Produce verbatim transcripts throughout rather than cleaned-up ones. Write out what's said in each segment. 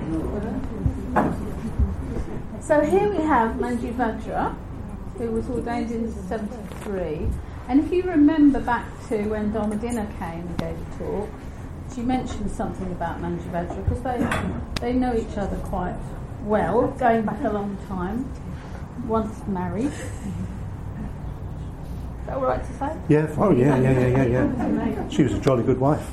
So here we have Manju Vajra, who was ordained in seventy-three. And if you remember back to when Dharmadina came and gave a talk, she mentioned something about Manju Vajra because they, they know each other quite well, going back a long time, once married. Is that all right to say? Yeah, oh yeah, yeah, yeah, yeah, yeah. She was a jolly good wife.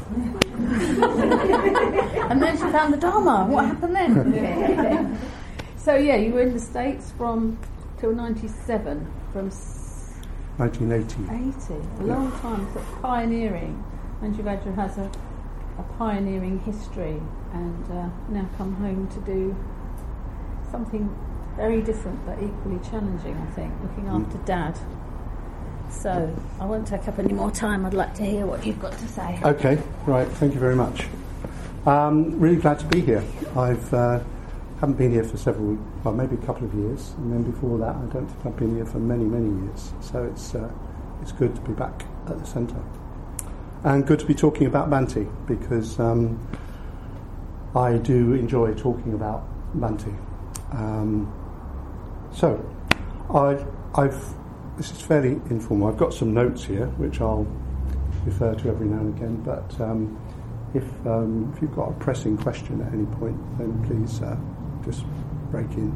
And then she found the Dharma. What happened then? So yeah, you were in the States from till ninety-seven, from nineteen eighty. eighty, a long time, sort of pioneering. Manju Vajra has a, a pioneering history, and uh, now come home to do something very different but equally challenging, I think, looking after Dad. So I won't take up any more time. I'd like to hear what you've got to say. Okay, right, thank you very much. Um, really glad to be here. I've uh, haven't been here for several, well, maybe a couple of years, and then before that, I don't think I've been here for many, many years. So it's uh, it's good to be back at the centre, and good to be talking about Bhante, because um, I do enjoy talking about Bhante. Um, so, I, I've this is fairly informal. I've got some notes here, which I'll refer to every now and again. But um, if um, if you've got a pressing question at any point, then please. Uh, Just break in.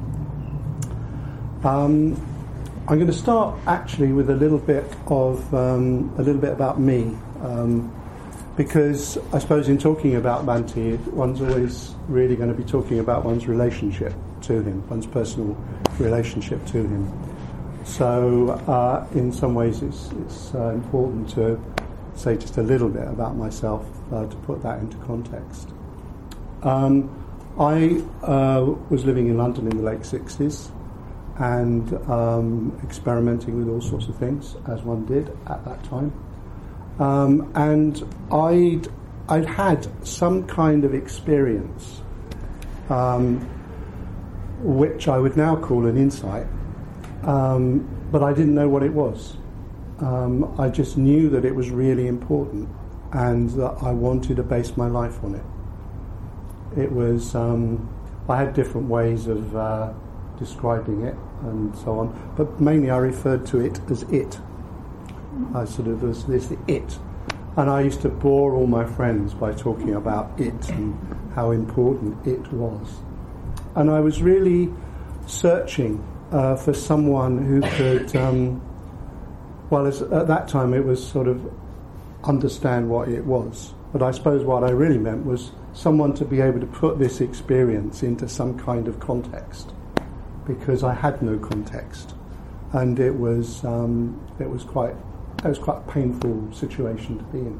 Um, I'm going to start actually with a little bit of um, a little bit about me, um, because I suppose in talking about Bhante, one's always really going to be talking about one's relationship to him, one's personal relationship to him. So, uh, in some ways, it's it's uh, important to say just a little bit about myself uh, to put that into context. Um, I uh, was living in London in the late sixties and um, experimenting with all sorts of things, as one did at that time. Um, and I'd, I'd had some kind of experience, um, which I would now call an insight, um, but I didn't know what it was. Um, I just knew that it was really important and that I wanted to base my life on it. It was, um, I had different ways of uh, describing it and so on, but mainly I referred to it as it. I sort of was this it. And I used to bore all my friends by talking about it and how important it was. And I was really searching uh, for someone who could, um, well, as, at that time it was sort of understand what it was. But I suppose what I really meant was someone to be able to put this experience into some kind of context, because I had no context, and it was um, it was quite it was quite a painful situation to be in.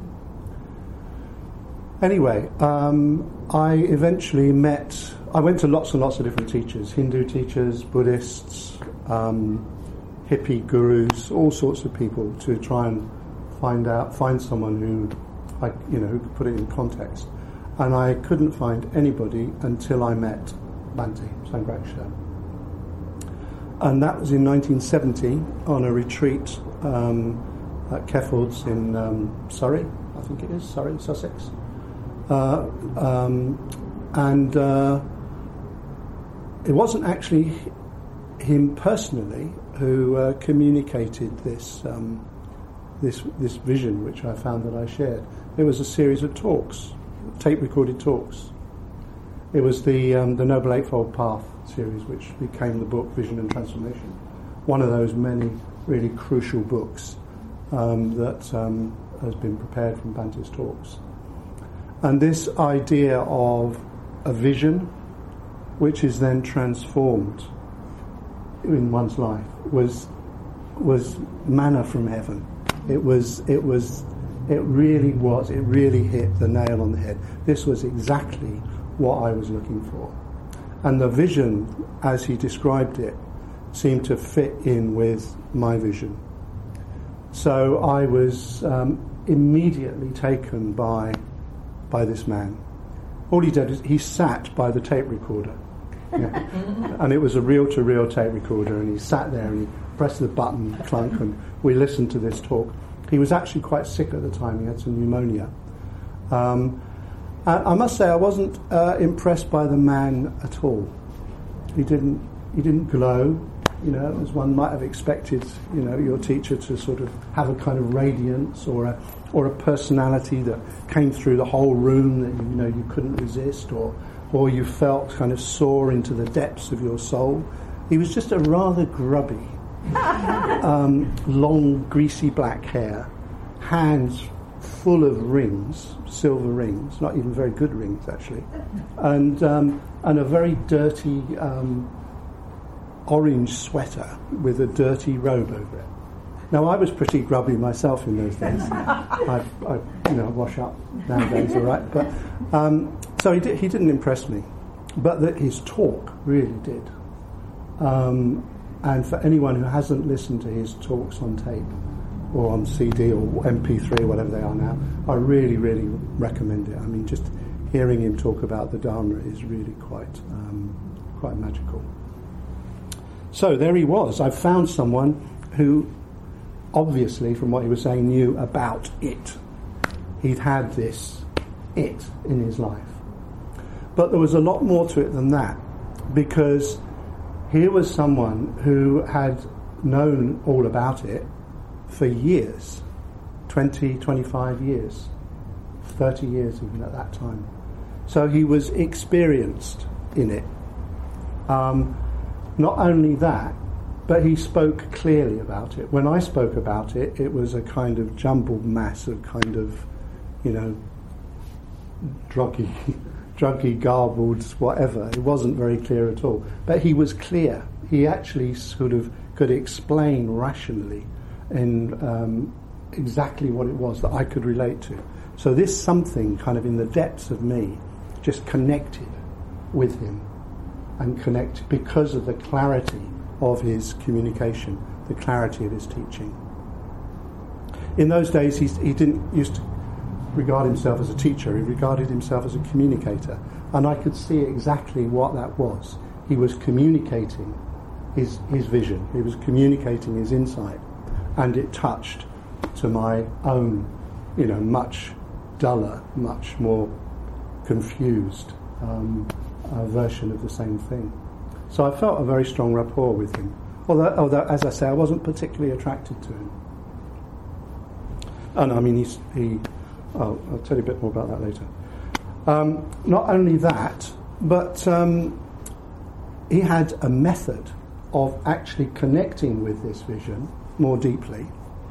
Anyway, um, I eventually met. I went to lots and lots of different teachers: Hindu teachers, Buddhists, um, hippie gurus, all sorts of people, to try and find out find someone who, I, you know, who could put it in context. And I couldn't find anybody until I met Bhante Sangharakshita. And that was in nineteen seventy on a retreat um, at Keffords in um, Surrey, I think it is, Surrey, Sussex. Uh, um, and uh, it wasn't actually him personally who uh, communicated this, um, this, this vision which I found that I shared. It was a series of talks. Tape-recorded talks. It was the um, the Noble Eightfold Path series, which became the book Vision and Transformation. One of those many really crucial books um, that um, has been prepared from Bhante's talks. And this idea of a vision, which is then transformed in one's life, was was manna from heaven. It was it was. It really was, it really hit the nail on the head. This was exactly what I was looking for. And the vision, as he described it, seemed to fit in with my vision. So I was um, immediately taken by by this man. All he did is he sat by the tape recorder. Yeah. And it was a reel-to-reel tape recorder, and he sat there and he pressed the button, clunk, and we listened to this talk. He was actually quite sick at the time. He had some pneumonia. Um, Uh, I must say I wasn't uh, impressed by the man at all. He didn't. He didn't glow, you know, as one might have expected. You know, your teacher to sort of have a kind of radiance or a or a personality that came through the whole room that you know you couldn't resist, or or you felt kind of soar into the depths of your soul. He was just a rather grubby, um, long, greasy black hair, hands full of rings, silver rings, not even very good rings actually, and um, and a very dirty um, orange sweater with a dirty robe over it. Now I was pretty grubby myself in those days. I, I you know wash up nowadays, all right, but um, so he did, he didn't impress me, but that his talk really did. Um, and for anyone who hasn't listened to his talks on tape or on C D or M P three or whatever they are now, I really, really recommend it. I mean, just hearing him talk about the Dharma is really quite, um, quite magical. So there he was. I found someone who, obviously, from what he was saying, knew about it. He'd had this it in his life. But there was a lot more to it than that, because here was someone who had known all about it for years, twenty, twenty-five years, thirty years even at that time. So he was experienced in it. Um, not only that, but he spoke clearly about it. When I spoke about it, it was a kind of jumbled mass of kind of, you know, druggy, druggy, garbled, whatever. It wasn't very clear at all. But he was clear. He actually sort of could explain rationally in um, exactly what it was that I could relate to. So this something kind of in the depths of me just connected with him, and connected because of the clarity of his communication, the clarity of his teaching. In those days, he, he didn't used to regard himself as a teacher, he regarded himself as a communicator, and I could see exactly what that was. He was communicating his, his vision, he was communicating his insight, and it touched to my own, you know, much duller, much more confused um, uh, version of the same thing. So I felt a very strong rapport with him, although, although as I say, I wasn't particularly attracted to him. And I mean, he's, he, oh, I'll tell you a bit more about that later. Um, not only that, but um, he had a method of actually connecting with this vision more deeply,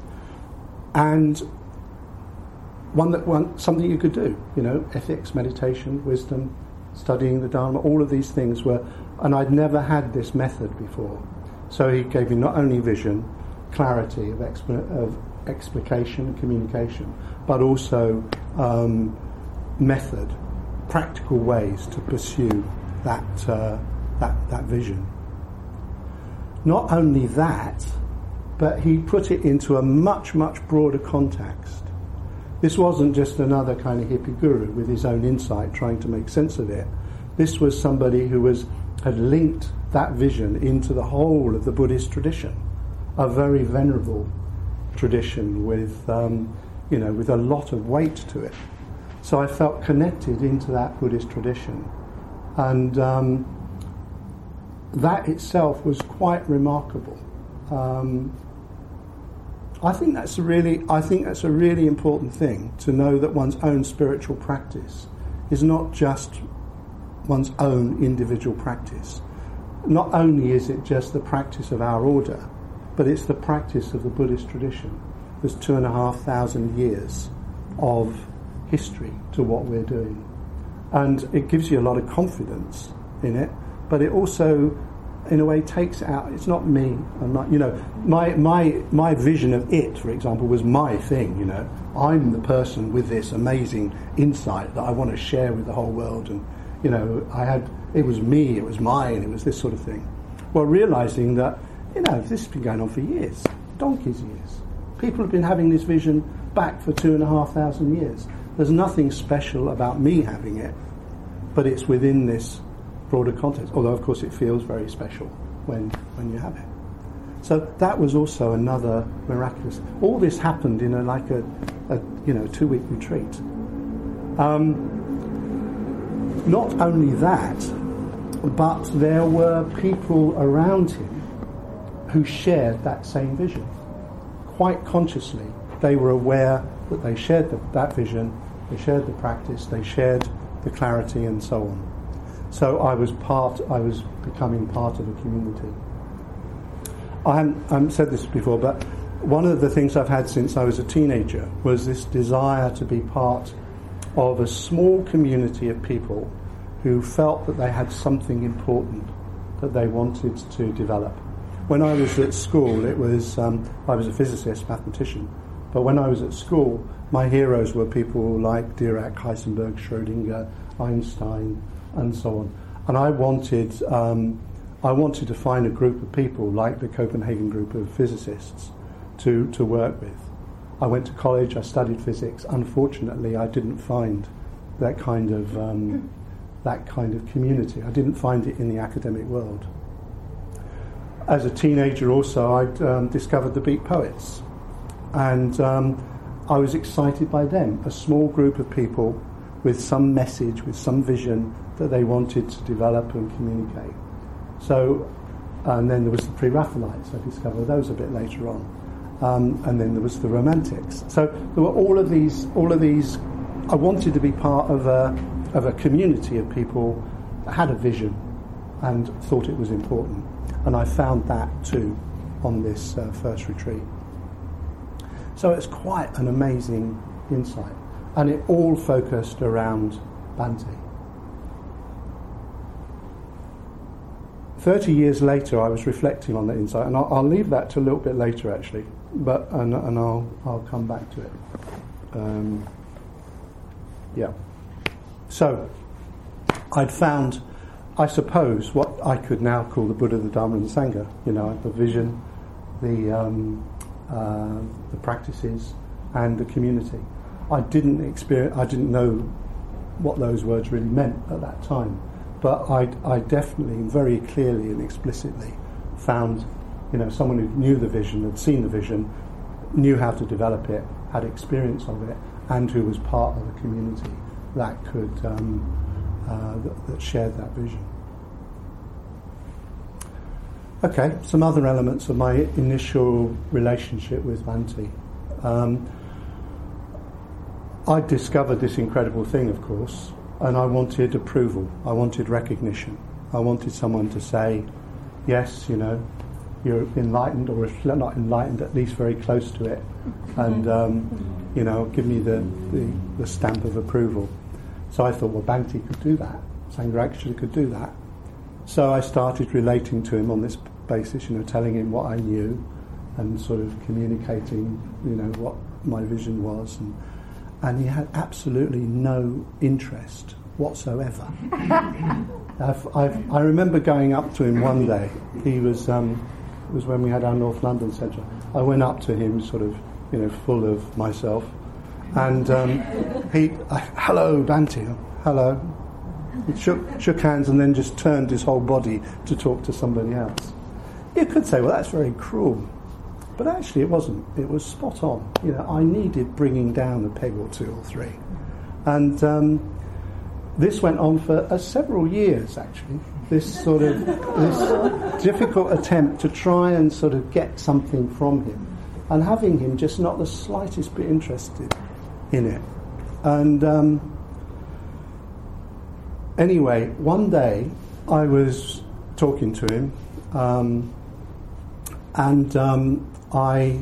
and one that one something you could do, you know, ethics, meditation, wisdom, studying the Dharma, all of these things were, and I'd never had this method before. So he gave me not only vision, clarity of, expl- of explication and communication, but also um, method, practical ways to pursue that uh, that that vision. Not only that, but he put it into a much, much broader context. This wasn't just another kind of hippie guru with his own insight trying to make sense of it. This was somebody who was had linked that vision into the whole of the Buddhist tradition, a very venerable tradition with, um, you know, with a lot of weight to it. So I felt connected into that Buddhist tradition, and um, that itself was quite remarkable. Um, I think that's a really, I think that's a really important thing, to know that one's own spiritual practice is not just one's own individual practice. Not only is it just the practice of our order, but it's the practice of the Buddhist tradition. There's two and a half thousand years of history to what we're doing, and it gives you a lot of confidence in it. But it also, in a way, takes out. It's not me. I'm not. You know, my my my vision of it, for example, was my thing. You know, I'm the person with this amazing insight that I want to share with the whole world, and you know, I had. It was me. It was mine. It was this sort of thing. Well, realizing that, you know, this has been going on for years, donkey's years. People have been having this vision back for two and a half thousand years. There's nothing special about me having it, but it's within this broader context. Although, of course, it feels very special when when you have it. So that was also another miraculous. All this happened in a like a, a you know two week retreat. Um, not only that, but there were people around him who shared that same vision. Quite consciously, they were aware that they shared the, that vision, they shared the practice, they shared the clarity and so on. So I was part, I was becoming part of a community. I haven't, I haven't said this before, but one of the things I've had since I was a teenager was this desire to be part of a small community of people who felt that they had something important that they wanted to develop. When I was at school, it was um, I was a physicist, mathematician, but when I was at school, my heroes were people like Dirac, Heisenberg, Schrödinger, Einstein, and so on. And I wanted, um, I wanted to find a group of people like the Copenhagen group of physicists to, to work with. I went to college, I studied physics. Unfortunately, I didn't find that kind of um, that kind of community. I didn't find it in the academic world. As a teenager also, I'd um, discovered the Beat Poets, and um, I was excited by them, a small group of people with some message, with some vision that they wanted to develop and communicate. So, and then there was the Pre-Raphaelites, I discovered those a bit later on. Um, and then there was the Romantics. So there were all of these, all of these, I wanted to be part of a, of a community of people that had a vision and thought it was important. And I found that too on this uh, first retreat. So it's quite an amazing insight. And it all focused around Bhante. Thirty years later, I was reflecting on that insight, and I'll, I'll leave that to a little bit later, actually. But and, and I'll I'll come back to it. Um, yeah. So I'd found, I suppose, what I could now call the Buddha, the Dharma, and the Sangha. You know, the vision, the um, uh, the practices, and the community. I didn't experience. I didn't know what those words really meant at that time. But I, I definitely, very clearly and explicitly found, you know, someone who knew the vision, had seen the vision, knew how to develop it, had experience of it, and who was part of a community that could, um, uh, that, that shared that vision. Okay, some other elements of my initial relationship with Bhante. Um, I discovered this incredible thing, of course, and I wanted approval. I wanted recognition. I wanted someone to say, yes, you know, you're enlightened, or if not enlightened, at least very close to it, and um, you know, give me the, the, the stamp of approval. So I thought, well, Bhante could do that. Sangha actually could do that. So I started relating to him on this basis, you know, telling him what I knew, and sort of communicating, you know, what my vision was, and and he had absolutely no interest whatsoever. I've, I've, I remember going up to him one day. He was, um, it was when we had our North London centre. I went up to him, sort of, you know, full of myself, and um, he, uh, hello, Bhante, hello. He shook, shook hands and then just turned his whole body to talk to somebody else. You could say, well, that's very cruel. But actually it wasn't. It was spot on. You know, I needed bringing down a peg or two or three. And um, this went on for uh, several years, actually. This sort of this difficult attempt to try and sort of get something from him, and having him just not the slightest bit interested in it. And um, anyway, one day I was talking to him, um, and um, I,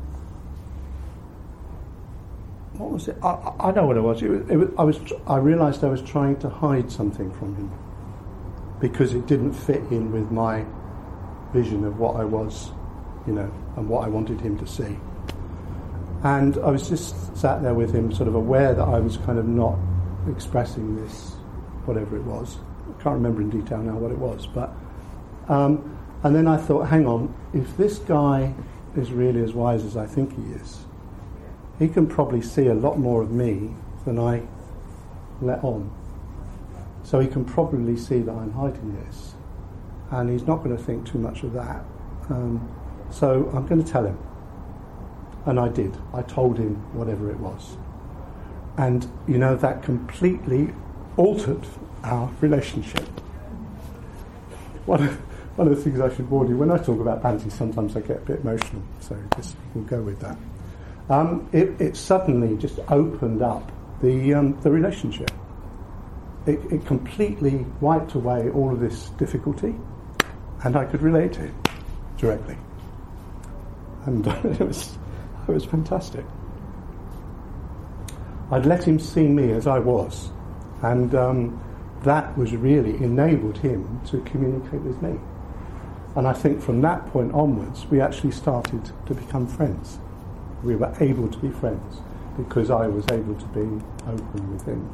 what was it? I, I know what it was. It was, it was I was. I realised I was trying to hide something from him because it didn't fit in with my vision of what I was, you know, and what I wanted him to see. And I was just sat there with him, sort of aware that I was kind of not expressing this, whatever it was. I can't remember in detail now what it was, but. Um, and then I thought, hang on, if this guy is really as wise as I think he is, he can probably see a lot more of me than I let on. So he can probably see that I'm hiding this, and he's not going to think too much of that. Um, so I'm going to tell him. And I did. I told him whatever it was. And, you know, that completely altered our relationship. One of, one of the things I should warn you, when I talk about Bhante, sometimes I get a bit emotional, so just, we'll go with that. Um, it, it suddenly just opened up the um, the relationship. It, it completely wiped away all of this difficulty, and I could relate to it directly. And it was it was fantastic. I'd let him see me as I was, and um, that was really enabled him to communicate with me. And I think from that point onwards, we actually started to become friends. We were able to be friends because I was able to be open with him.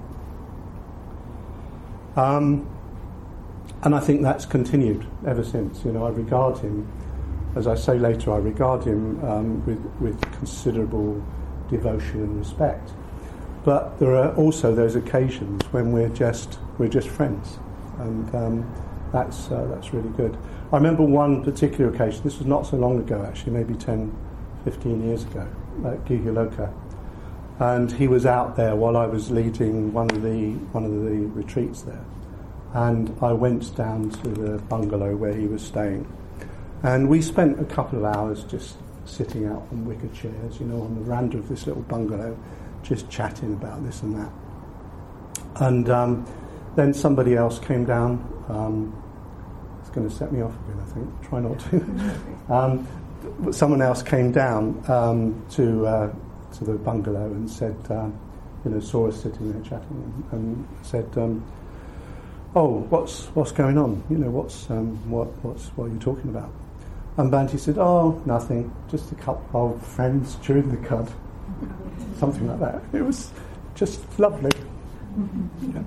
Um, and I think that's continued ever since. You know, I regard him, as I say later, I regard him um, with, with considerable devotion and respect. But there are also those occasions when we're just we're just friends, and um, that's uh, that's really good. I remember one particular occasion. This was not so long ago, actually, maybe ten, fifteen years ago, at Gihiloka, and he was out there while I was leading one of the one of the retreats there, and I went down to the bungalow where he was staying, and we spent a couple of hours just sitting out on wicker chairs, you know, on the veranda of this little bungalow, just chatting about this and that. And um, then somebody else came down. Um, it's going to set me off again, I think. Try not to. um, someone else came down um, to uh, to the bungalow and said, uh, you know, saw us sitting there chatting, and, and said, um, "Oh, what's what's going on? You know, what's um, what what's what are you talking about?" And Bhante said, "Oh, nothing. Just a couple of old friends chewing the cud." Something like that. It was just lovely. Yeah.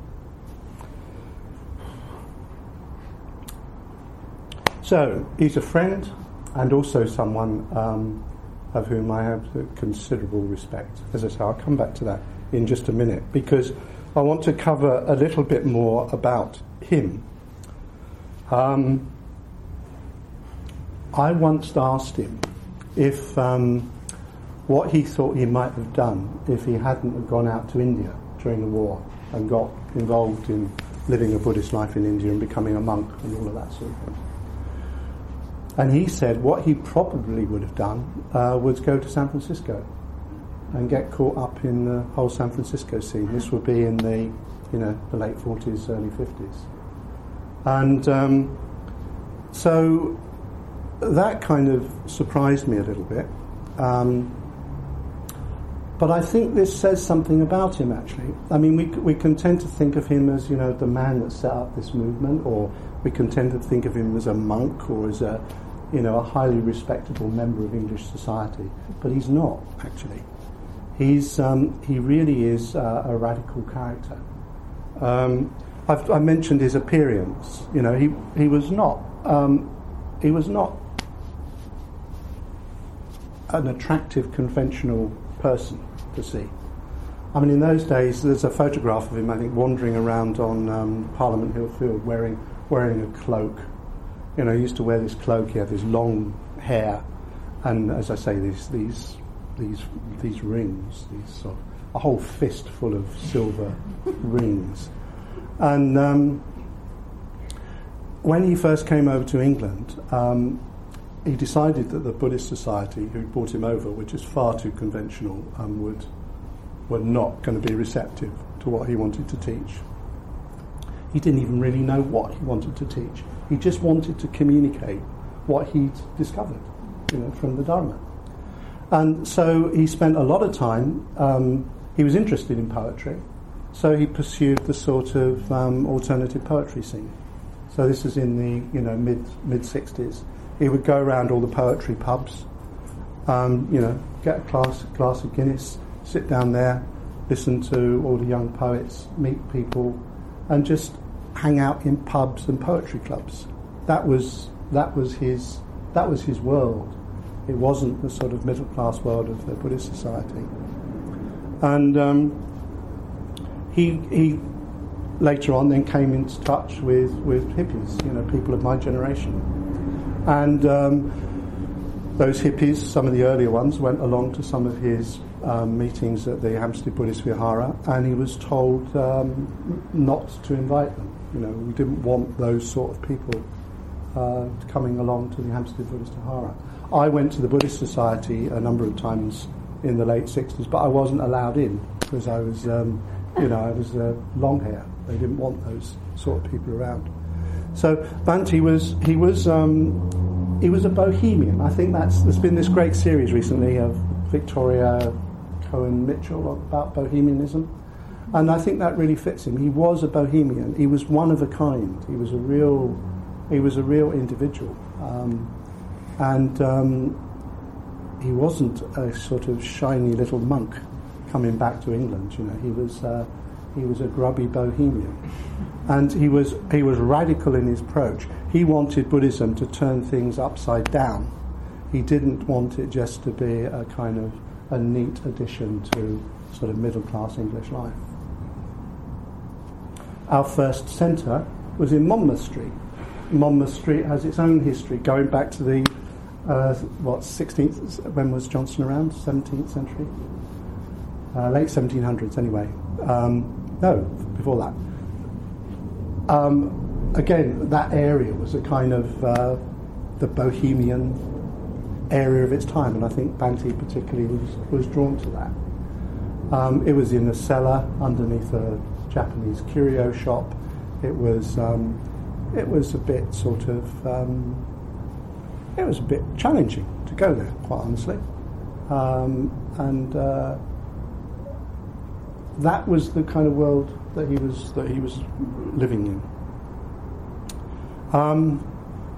So, he's a friend and also someone um, of whom I have considerable respect. As I say, I'll come back to that in just a minute because I want to cover a little bit more about him. Um, I once asked him if um, what he thought he might have done if he hadn't gone out to India during the war and got involved in living a Buddhist life in India and becoming a monk and all of that sort of thing. And he said what he probably would have done uh, was go to San Francisco and get caught up in the whole San Francisco scene. This would be in the, you know, the late forties, early fifties. And um, so that kind of surprised me a little bit. Um, But I think this says something about him, actually. I mean, we we can tend to think of him as, you know, the man that set up this movement, or we can tend to think of him as a monk or as a, you know, a highly respectable member of English society. But he's not, actually. He's um, he really is uh, a radical character. Um, I've, I mentioned his appearance. You know, he he was not um, he was not an attractive, conventional person to see. I mean, in those days, there's a photograph of him, I think, wandering around on um, Parliament Hill Field wearing wearing a cloak. You know, he used to wear this cloak. He had this long hair, and as I say, these these these these rings, these sort of, a whole fist full of silver rings. And um, when he first came over to England, um, he decided that the Buddhist Society, who brought him over, which is far too conventional, um, would were not going to be receptive to what he wanted to teach. He didn't even really know what he wanted to teach. He just wanted to communicate what he'd discovered, you know, from the Dharma. And so he spent a lot of time. Um, he was interested in poetry, so he pursued the sort of um, alternative poetry scene. So this is in the, you know, mid mid sixties. He would go around all the poetry pubs, um, you know, get a glass, glass of Guinness, sit down there, listen to all the young poets, meet people, and just hang out in pubs and poetry clubs. That was that was his that was his world. It wasn't the sort of middle class world of the Buddhist Society. And um, he he later on then came into touch with, with hippies, you know, people of my generation. And um, those hippies, some of the earlier ones, went along to some of his um, meetings at the Hampstead Buddhist Vihara, and he was told um, not to invite them. You know, we didn't want those sort of people uh, coming along to the Hampstead Buddhist Vihara. I went to the Buddhist Society a number of times in the late sixties, but I wasn't allowed in because I was, um, you know, I was uh, long hair. They didn't want those sort of people around. So Bhante was he was um, he was a bohemian. I think that's there's been this great series recently of Victoria Cohen Mitchell about bohemianism, and I think that really fits him. He was a bohemian. He was one of a kind. He was a real he was a real individual, um, and um, he wasn't a sort of shiny little monk coming back to England. You know, he was uh, he was a grubby bohemian. And he was he was radical in his approach. He wanted Buddhism to turn things upside down. He didn't want it just to be a kind of a neat addition to sort of middle class English life. Our first centre was in Monmouth Street. Monmouth Street has its own history, going back to the uh, what sixteenth. When was Johnson around? seventeenth century, uh, late seventeen hundreds. Anyway, um, no, before that. Um, again, that area was a kind of uh, the bohemian area of its time, and I think Bhante particularly was, was drawn to that. Um, it was in a cellar underneath a Japanese curio shop. It was um, it was a bit sort of um, it was a bit challenging to go there, quite honestly, um, and uh, that was the kind of world that he was that he was living in. Um,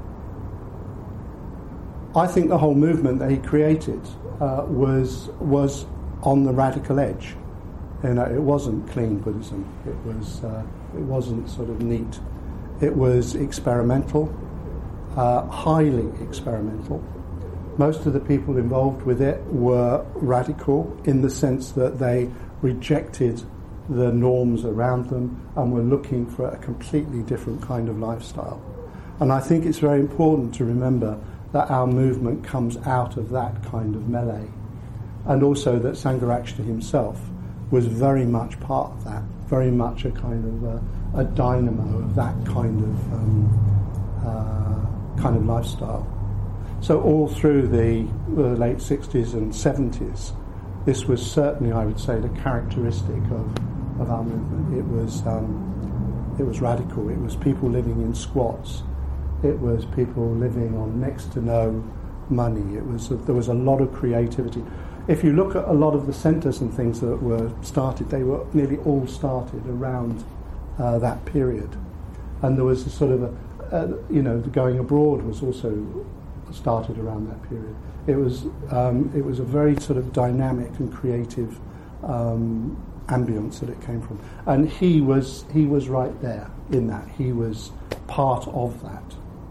I think the whole movement that he created uh, was was on the radical edge. You know, it wasn't clean Buddhism. It was uh, it wasn't sort of neat. It was experimental, uh, highly experimental. Most of the people involved with it were radical in the sense that they rejected the norms around them and were looking for a completely different kind of lifestyle. And I think it's very important to remember that our movement comes out of that kind of melee, and also that Sangharakshita himself was very much part of that, very much a kind of a, a dynamo of that kind of um, uh, kind of lifestyle. So all through the, the late sixties and seventies, this was certainly, I would say, the characteristic of, of our movement. It was um, it was radical. It was people living in squats. It was people living on next to no money. It was there was a lot of creativity. If you look at a lot of the centres and things that were started, they were nearly all started around uh, that period. And there was a sort of a, a you know, the going abroad was also started around that period. It was um, it was a very sort of dynamic and creative um, ambience that it came from, and he was he was right there in that. He was part of that.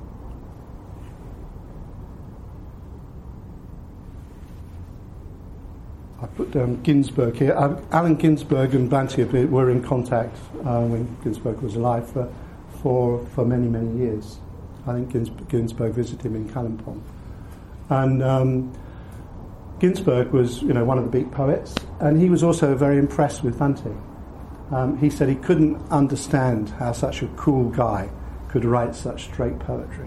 I put down Ginsberg here. Uh, Allen Ginsberg and Bhante were in contact uh, when Ginsberg was alive for, for for many many years. I think Gins- Ginsberg visited him in Kalimpong. And um, Ginsberg was, you know, one of the big poets, and he was also very impressed with Bhante. Um, he said he couldn't understand how such a cool guy could write such straight poetry.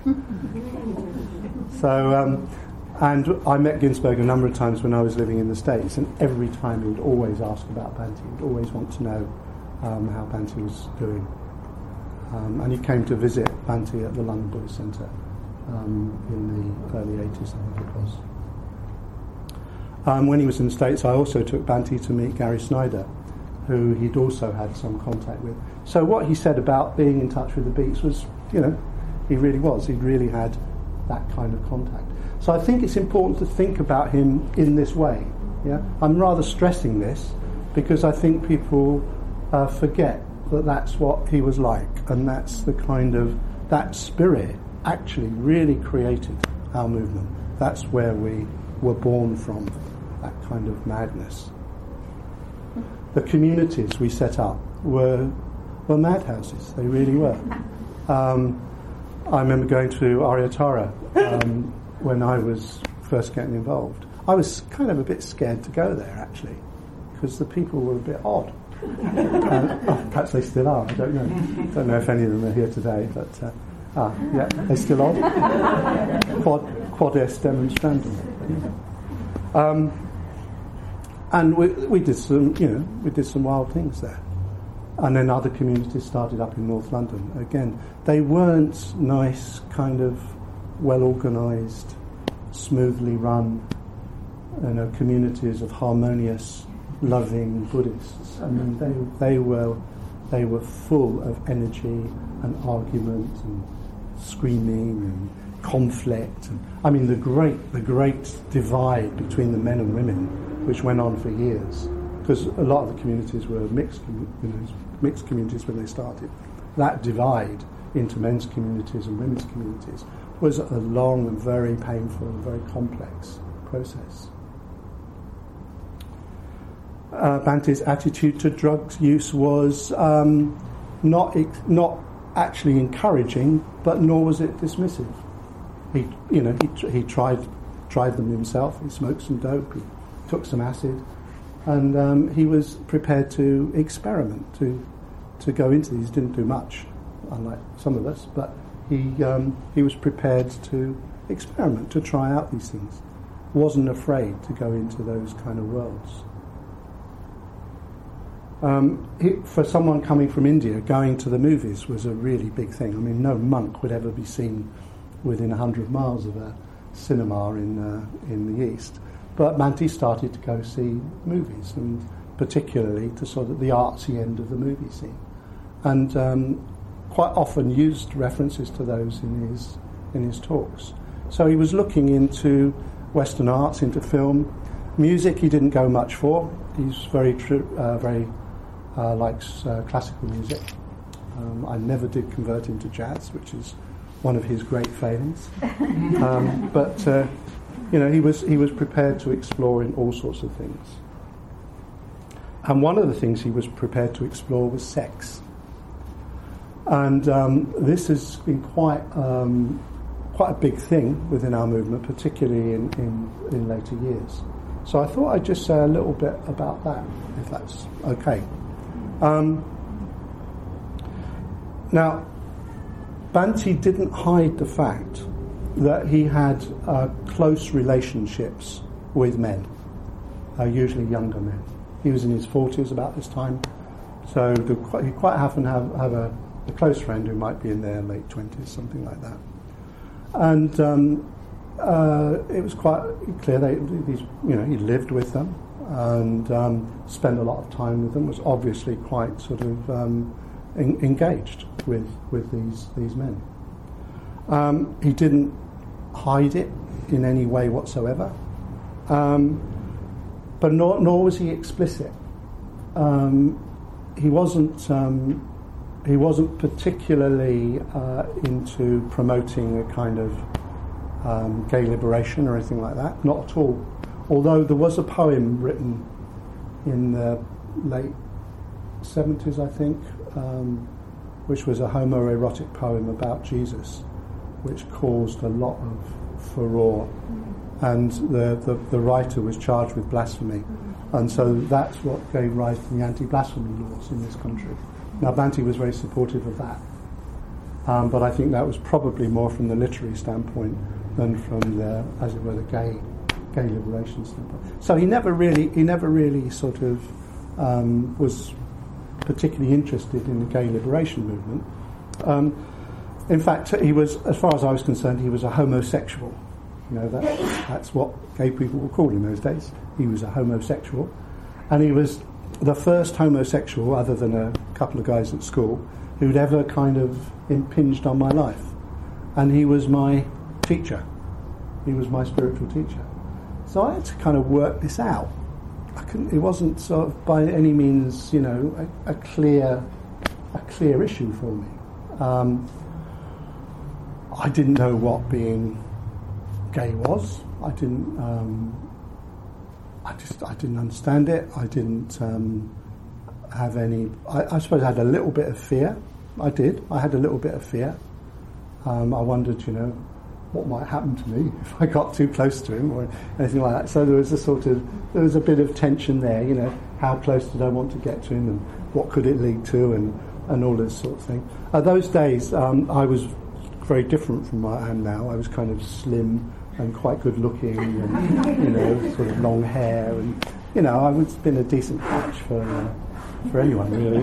so, um, and I met Ginsberg a number of times when I was living in the States, and every time he would always ask about Bhante. He would always want to know um, how Bhante was doing. Um, and he came to visit Bhante at the London Buddhist Centre um, in the early eighties, I think it was. Um, when he was in the States, I also took Bhante to meet Gary Snyder, who he'd also had some contact with. So what he said about being in touch with the beats was, you know, he really was. He'd really had that kind of contact. So I think it's important to think about him in this way. Yeah, I'm rather stressing this because I think people uh, forget that that's what he was like, and that's the kind of, that spirit actually really created our movement. That's where we were born from, that kind of madness. The communities we set up were were madhouses, they really were. Um, I remember going to Aryatara um, when I was first getting involved. I was kind of a bit scared to go there, actually, because the people were a bit odd. uh, oh, perhaps they still are, I don't know. I don't know if any of them are here today, but uh, ah, yeah, they're still on. Quod, quod est demonstrandum. Um, and we, we did some, you know, we did some wild things there. And then other communities started up in North London. Again, they weren't nice, kind of well-organised, smoothly run, you know, communities of harmonious, loving Buddhists. I mean, they they were they were full of energy and argument and screaming and conflict. And, I mean, the great the great divide between the men and women, which went on for years, because a lot of the communities were mixed, you know, mixed communities when they started. That divide into men's communities and women's communities was a long and very painful and very complex process. Uh, Bhante's attitude to drugs use was um, not ex- not actually encouraging, but nor was it dismissive. He, you know, he tr- he tried tried them himself. He smoked some dope. He took some acid, and um, he was prepared to experiment, to to go into these. Didn't do much, unlike some of us, but he um, he was prepared to experiment, to try out these things. Wasn't afraid to go into those kind of worlds. Um, he, for someone coming from India, going to the movies was a really big thing. I mean, no monk would ever be seen within a hundred miles of a cinema in uh, in the East. But Bhante started to go see movies, and particularly to sort of the artsy end of the movie scene, and um, quite often used references to those in his in his talks. So he was looking into Western arts, into film, music. He didn't go much for. He's very tr- uh, very uh, likes uh, classical music. Um, I never did convert into jazz, which is one of his great failings. Um, but uh, you know, he was he was prepared to explore in all sorts of things. And one of the things he was prepared to explore was sex. And um, this has been quite um, quite a big thing within our movement, particularly in, in, in later years. So I thought I'd just say a little bit about that, if that's okay. Um, now, Bhante didn't hide the fact that he had uh, close relationships with men, uh, usually younger men. He was in his forties about this time, so the, he quite often have, have a, a close friend who might be in their late twenties, something like that. And um, uh, it was quite clear that these, you know, he lived with them and um, spent a lot of time with them. Was obviously quite sort of um, en- engaged with with these these men. Um, he didn't hide it in any way whatsoever, um, but nor, nor was he explicit. Um, he wasn't. Um, he wasn't particularly uh, into promoting a kind of um, gay liberation or anything like that. Not at all. Although there was a poem written in the late seventies, I think, um, which was a homoerotic poem about Jesus, which caused a lot of furore. And the, the, the writer was charged with blasphemy. And so that's what gave rise to the anti-blasphemy laws in this country. Now, Bhante was very supportive of that. Um, but I think that was probably more from the literary standpoint than from the, as it were, the gay gay liberation standpoint. So he never really, he never really sort of um, was particularly interested in the gay liberation movement. Um, in fact, he was, as far as I was concerned, he was a homosexual. You know, that, that's what gay people were called in those days. He was a homosexual, and he was the first homosexual, other than a couple of guys at school, who'd ever kind of impinged on my life. And he was my teacher. He was my spiritual teacher. So I had to kind of work this out. I couldn't, it wasn't sort of by any means, you know, a, a clear, a clear issue for me. Um, I didn't know what being gay was. I didn't. Um, I just. I didn't understand it. I didn't um, have any. I, I suppose I had a little bit of fear. I did. I had a little bit of fear. Um, I wondered, you know, what might happen to me if I got too close to him or anything like that. So there was a sort of, there was a bit of tension there, you know, how close did I want to get to him and what could it lead to and, and all this sort of thing. Uh, those days um, I was very different from what I am now. I was kind of slim and quite good looking and, you know, sort of long hair and, you know, I would have been a decent catch for, uh, for anyone really.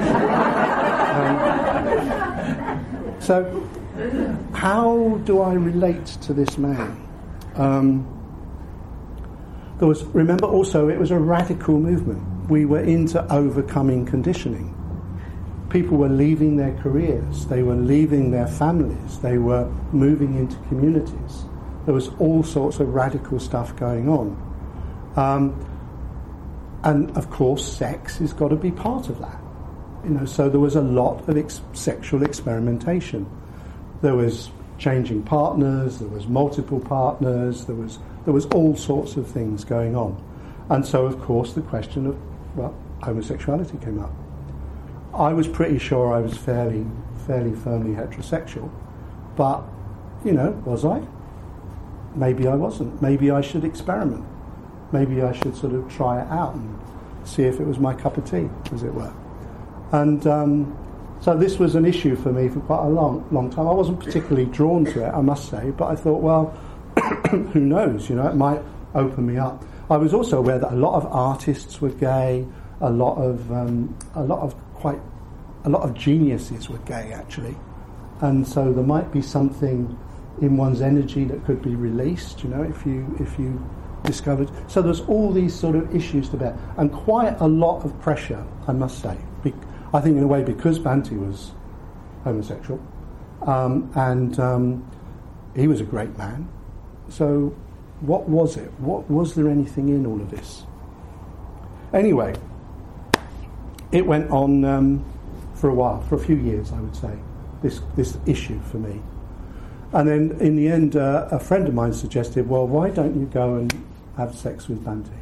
um, so how do I relate to this man? Um, there was, remember also, it was a radical movement. We were into overcoming conditioning. People were leaving their careers, they were leaving their families, they were moving into communities. There was all sorts of radical stuff going on. Um, and of course, sex has got to be part of that. You know, so there was a lot of ex- sexual experimentation. There was changing partners, there was multiple partners, there was there was all sorts of things going on. And so, of course, the question of, well, homosexuality came up. I was pretty sure I was fairly fairly firmly heterosexual, but, you know, was I? Maybe I wasn't. Maybe I should experiment. Maybe I should sort of try it out and see if it was my cup of tea, as it were. And um, so this was an issue for me for quite a long, long time. I wasn't particularly drawn to it, I must say, but I thought, well, who knows? You know, it might open me up. I was also aware that a lot of artists were gay, a lot of um, a lot of quite a lot of geniuses were gay, actually, and so there might be something in one's energy that could be released. You know, if you if you discovered. So there's all these sort of issues to bear, and quite a lot of pressure, I must say. Be- I think in a way because Bhante was homosexual, um, and um, he was a great man. So what was it? What was there anything in all of this? Anyway, it went on um, for a while, for a few years, I would say, this this issue for me. And then in the end, uh, a friend of mine suggested, well, why don't you go and have sex with Bhante?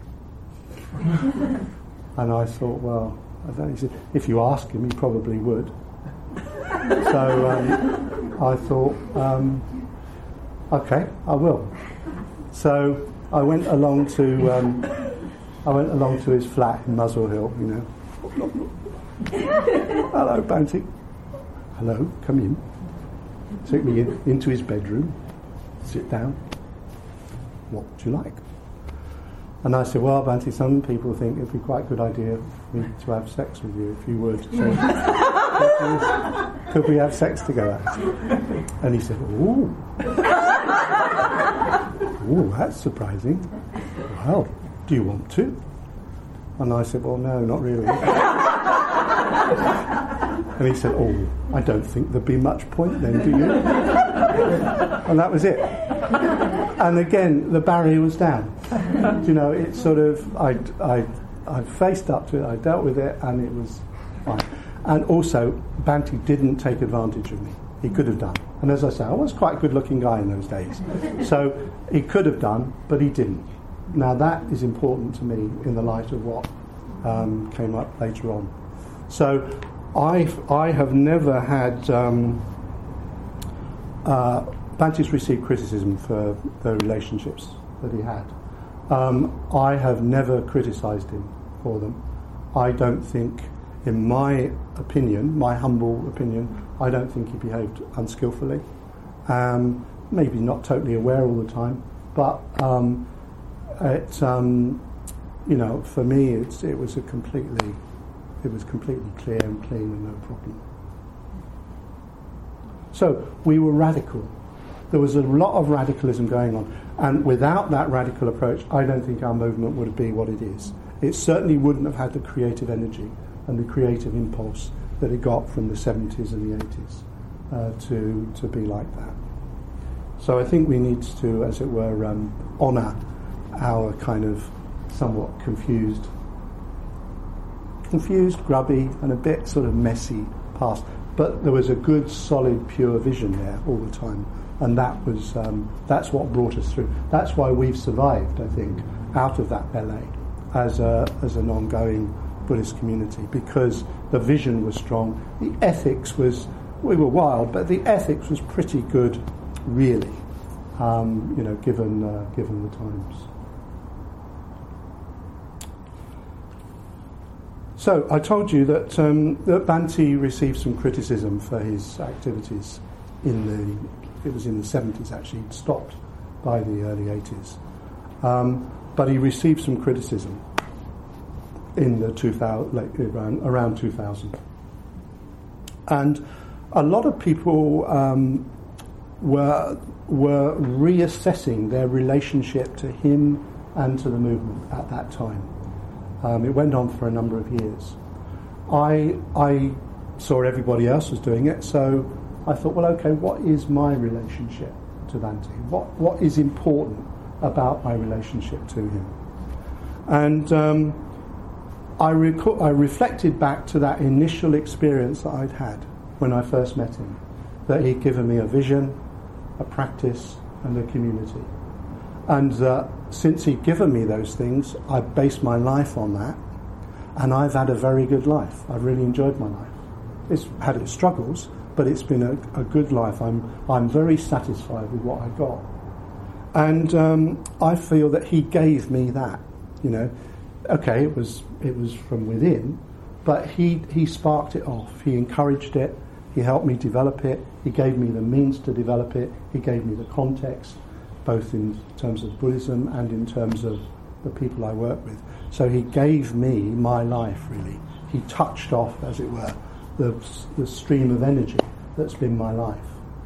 And I thought, well, I don't know. He said, if you ask him, he probably would. So um, I thought, um, okay, I will. So I went along to um, I went along to his flat in Muswell Hill. You know, hello, Bhante. Hello, come in. Took me in, into his bedroom. Sit down. What would you like? And I said, well, Bhante, some people think it'd be quite a good idea for me to have sex with you, if you would. So, could we have sex together? And he said, ooh. Ooh, that's surprising. Well, do you want to? And I said, well, no, not really. And he said, oh, I don't think there'd be much point then, do you? And that was it. And again, the barrier was down. You know, it sort of, I, I, I faced up to it, I dealt with it, and it was fine. And also, Bhante didn't take advantage of me. He could have done. And as I say, I was quite a good-looking guy in those days. So he could have done, but he didn't. Now that is important to me in the light of what um, came up later on. So I've, I have never had... Um, uh, Bhante's received criticism for the relationships that he had. Um, I have never criticised him for them. I don't think, in my opinion, my humble opinion, I don't think he behaved unskillfully. Um, maybe not totally aware all the time, but um, it, um, you know, for me, it's, it was a completely, it was completely clear and clean and no problem. So we were radical. There was a lot of radicalism going on, and without that radical approach, I don't think our movement would be what it is. It certainly wouldn't have had the creative energy and the creative impulse that it got from the seventies and the eighties uh, to to be like that. So I think we need to, as it were, um, honour our kind of somewhat confused, confused, grubby, and a bit sort of messy past. But there was a good, solid, pure vision there all the time. And that was um, that's what brought us through. That's why we've survived, I think, out of that ballet as a as an ongoing Buddhist community, because the vision was strong, the ethics was, we were wild, but the ethics was pretty good, really. um, you know, given uh, given the times. So I told you that, um, that Bhante received some criticism for his activities in the, it was in the seventies actually, he'd stopped by the early eighties. Um, but he received some criticism in the two thousand, like around, around two thousand. And a lot of people um, were, were reassessing their relationship to him and to the movement at that time. Um, it went on for a number of years. I I saw everybody else was doing it, so I thought, well, okay, what is my relationship to Bhante? What what is important about my relationship to him? And um, I reco- I reflected back to that initial experience that I'd had when I first met him, that he'd given me a vision, a practice, and a community. And uh, since he'd given me those things, I based my life on that, and I've had a very good life. I've really enjoyed my life. It's had its struggles, but it's been a, a good life. I'm I'm very satisfied with what I got, and um, I feel that he gave me that. You know, okay, it was it was from within, but he he sparked it off. He encouraged it. He helped me develop it. He gave me the means to develop it. He gave me the context, both in terms of Buddhism and in terms of the people I work with. So he gave me my life, really. He touched off, as it were, the, the stream of energy that's been my life.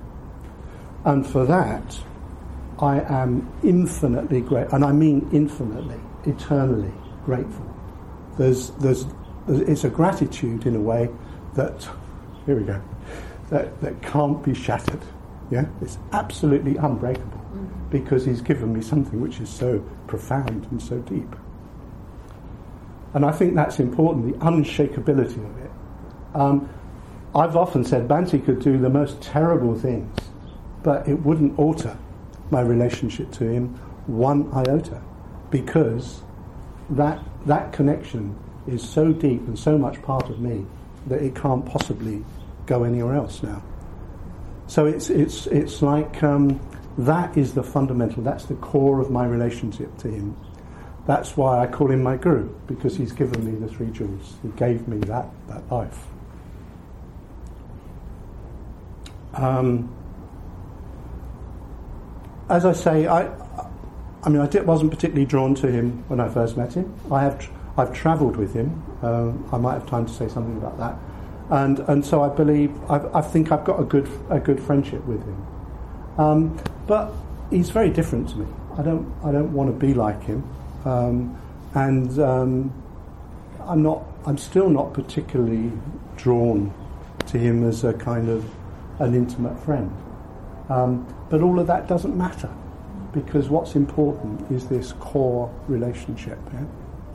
And for that, I am infinitely grateful, and I mean infinitely, eternally grateful. There's, there's, it's a gratitude in a way that, here we go, that, that can't be shattered. Yeah, it's absolutely unbreakable, because he's given me something which is so profound and so deep. And I think that's important, the unshakability of it. Um, I've often said Bhante could do the most terrible things, but it wouldn't alter my relationship to him one iota, because that that connection is so deep and so much part of me that it can't possibly go anywhere else now. So it's it's it's like um, that is the fundamental, that's the core of my relationship to him. That's why I call him my guru, because he's given me the three jewels. He gave me that, that life. Um, as I say, I I mean, I did, wasn't particularly drawn to him when I first met him. I have tr- I've travelled with him. Um, I might have time to say something about that. And and so I believe I've, I think I've got a good a good friendship with him. Um, but he's very different to me. I don't I don't want to be like him. Um, and um, I'm not. I'm still not particularly drawn to him as a kind of an intimate friend. Um, but all of that doesn't matter, because what's important is this core relationship. Yeah?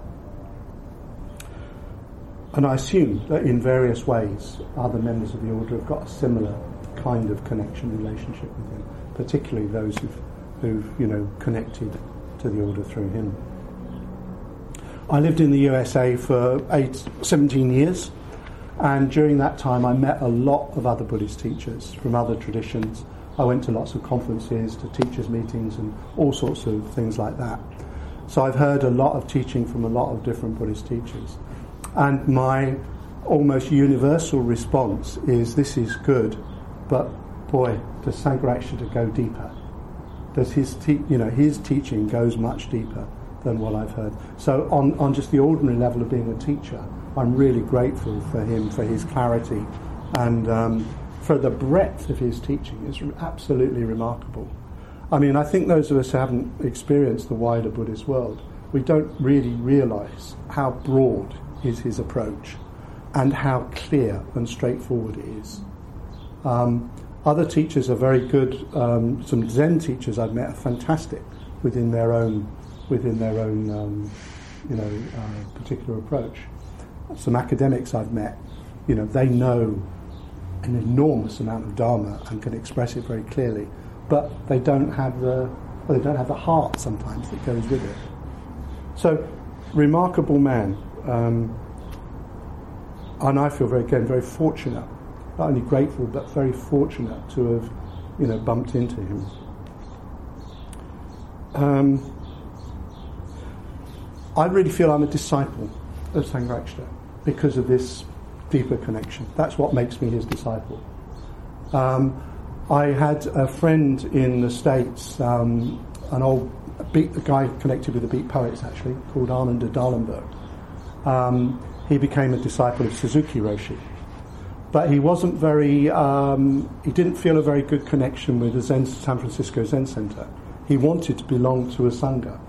And I assume that in various ways, other members of the order have got a similar kind of connection relationship with him, particularly those who've, who've you know connected to the order through him. I lived in the U S A for eight, seventeen years, and during that time I met a lot of other Buddhist teachers from other traditions. I went to lots of conferences, to teachers' meetings and all sorts of things like that. So I've heard a lot of teaching from a lot of different Buddhist teachers. And my almost universal response is, this is good, but boy, does Sangharakshita go deeper. Does his te- you know, his teaching goes much deeper than what I've heard. So on, on just the ordinary level of being a teacher, I'm really grateful for him, for his clarity, and um, for the breadth of his teaching. It's absolutely remarkable. I mean, I think those of us who haven't experienced the wider Buddhist world, we don't really realise how broad is his approach and how clear and straightforward it is. Um, other teachers are very good. Um, some Zen teachers I've met are fantastic within their own within their own um, you know uh, particular approach. Some academics I've met, you know, they know an enormous amount of Dharma and can express it very clearly, but they don't have the well, they don't have the heart sometimes that goes with it. So, remarkable man, um, and I feel very again very fortunate, not only grateful but very fortunate to have, you know, bumped into him. um, I really feel I'm a disciple of Sangharakshita because of this deeper connection. That's what makes me his disciple. Um, I had a friend in the States, um, an old beat, a guy connected with the Beat Poets actually, called Ananda Dalenberg. Um, he became a disciple of Suzuki Roshi. But he wasn't very, um, he didn't feel a very good connection with the Zen, San Francisco Zen Center. He wanted to belong to a Sangha.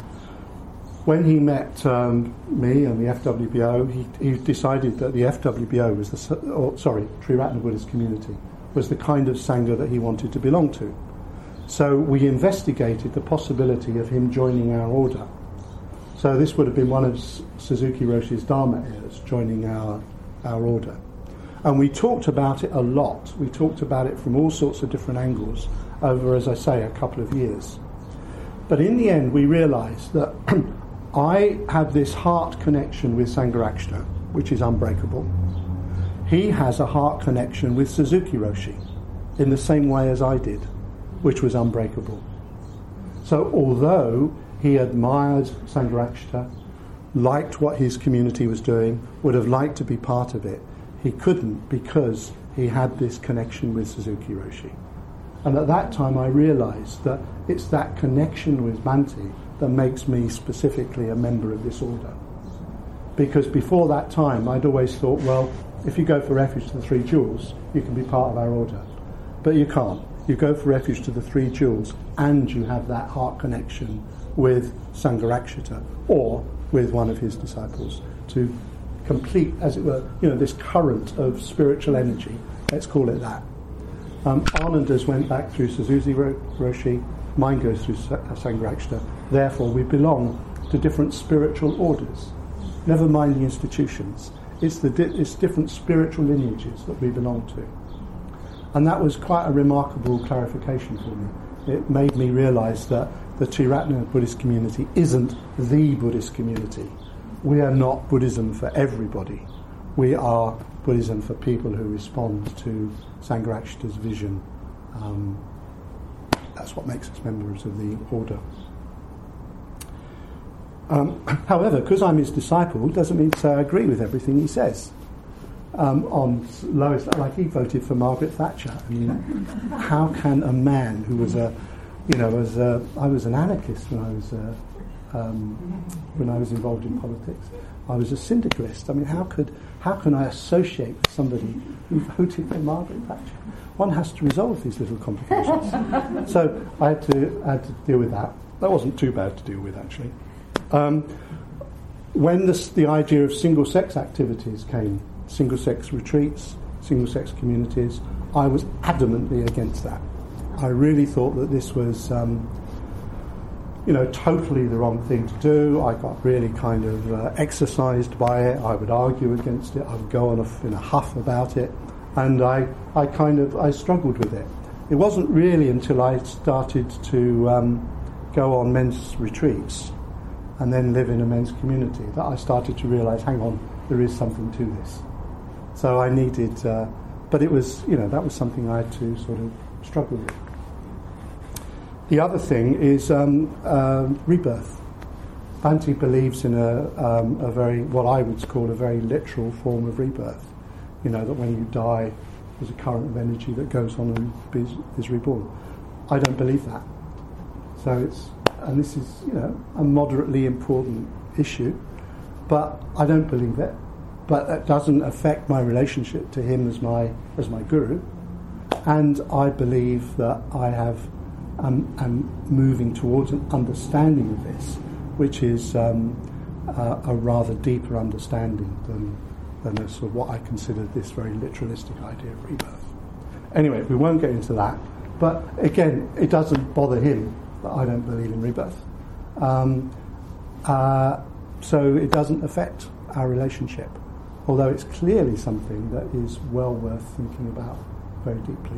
When he met um, me and the F W B O, he, he decided that the F W B O was the, or, sorry, Triratna Buddhist Community, was the kind of Sangha that he wanted to belong to. So we investigated the possibility of him joining our order. So this would have been one of Suzuki Roshi's Dharma heirs, joining our, our order. And we talked about it a lot. We talked about it from all sorts of different angles over, as I say, a couple of years. But in the end, we realised that I have this heart connection with Sangharakshita, which is unbreakable. He has a heart connection with Suzuki Roshi in the same way as I did, which was unbreakable. So although he admired Sangharakshita, liked what his community was doing, would have liked to be part of it, he couldn't because he had this connection with Suzuki Roshi. And at that time I realised that it's that connection with Bhante that makes me specifically a member of this order. Because before that time I'd always thought, well, if you go for refuge to the Three Jewels, you can be part of our order. But you can't. You go for refuge to the Three Jewels and you have that heart connection with Sangharakshita or with one of his disciples to complete, as it were, you know, this current of spiritual energy. Let's call it that. Um, Ananda's went back through Suzuki Roshi, mine goes through Sangharakshita. Therefore, we belong to different spiritual orders. Never mind the institutions. It's the di- it's different spiritual lineages that we belong to. And that was quite a remarkable clarification for me. It made me realise that the Triratna Buddhist community isn't the Buddhist community. We are not Buddhism for everybody. We are Buddhism for people who respond to Sangharakshita's vision. Um, that's what makes us members of the order. Um, however, because I'm his disciple, doesn't mean to say I agree with everything he says. Um, on lowest, like he voted for Margaret Thatcher. I mean, how can a man who was a, you know, as a, I was an anarchist when I was a, um, when I was involved in politics. I was a syndicalist. I mean, how could how can I associate with somebody who voted for Margaret Thatcher? One has to resolve these little complications. So I had to I had to deal with that. That wasn't too bad to deal with, actually. Um, when this, the idea of single-sex activities came, single-sex retreats, single-sex communities, I was adamantly against that. I really thought that this was, um, you know, totally the wrong thing to do. I got really kind of uh, exercised by it. I would argue against it. I would go on a, in a huff about it, and I, I kind of, I struggled with it. It wasn't really until I started to um, go on men's retreats and then live in a men's community that I started to realise, hang on, there is something to this. So I needed, uh, but it was, you know, that was something I had to sort of struggle with. The other thing is um, uh, rebirth. Bhante believes in a, um, a very, what I would call a very literal form of rebirth. You know, that when you die, there's a current of energy that goes on and is, is reborn. I don't believe that. So it's, and this is, you know, a moderately important issue, but I don't believe it. But that doesn't affect my relationship to him as my as my guru. And I believe that I have, um, am moving towards an understanding of this, which is um, uh, a rather deeper understanding than than a sort of what I consider this very literalistic idea of rebirth. Anyway, we won't get into that. But again, it doesn't bother him that I don't believe in rebirth. Um, uh, so it doesn't affect our relationship, although it's clearly something that is well worth thinking about very deeply.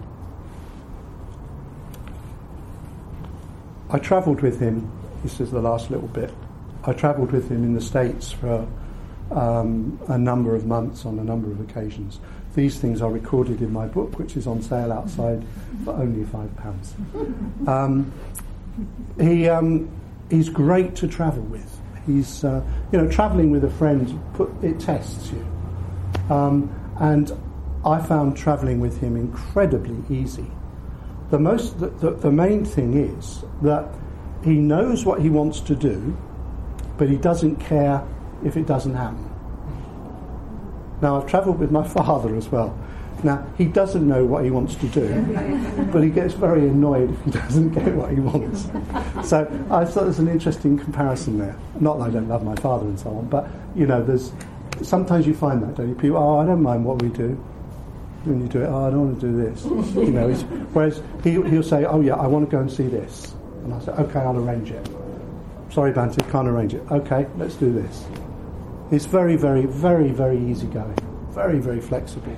I travelled with him, this is the last little bit, I travelled with him in the States for um, a number of months on a number of occasions. These things are recorded in my book, which is on sale outside for only five pounds. Um, he um, he's great to travel with. He's uh, you know travelling with a friend. Put, it tests you, um, and I found travelling with him incredibly easy. The most the, the, the main thing is that he knows what he wants to do, but he doesn't care if it doesn't happen. Now, I've travelled with my father as well. Now, he doesn't know what he wants to do, but he gets very annoyed if he doesn't get what he wants. So I thought there's an interesting comparison there. Not that I don't love my father and so on, but, you know, there's sometimes you find that, don't you? People, oh, I don't mind what we do. When you do it, oh, I don't want to do this. You know, it's, whereas he, he'll say, oh, yeah, I want to go and see this. And I say, okay, I'll arrange it. Sorry, Banty, can't arrange it. Okay, let's do this. It's very, very, very, very easygoing. Very, very flexible.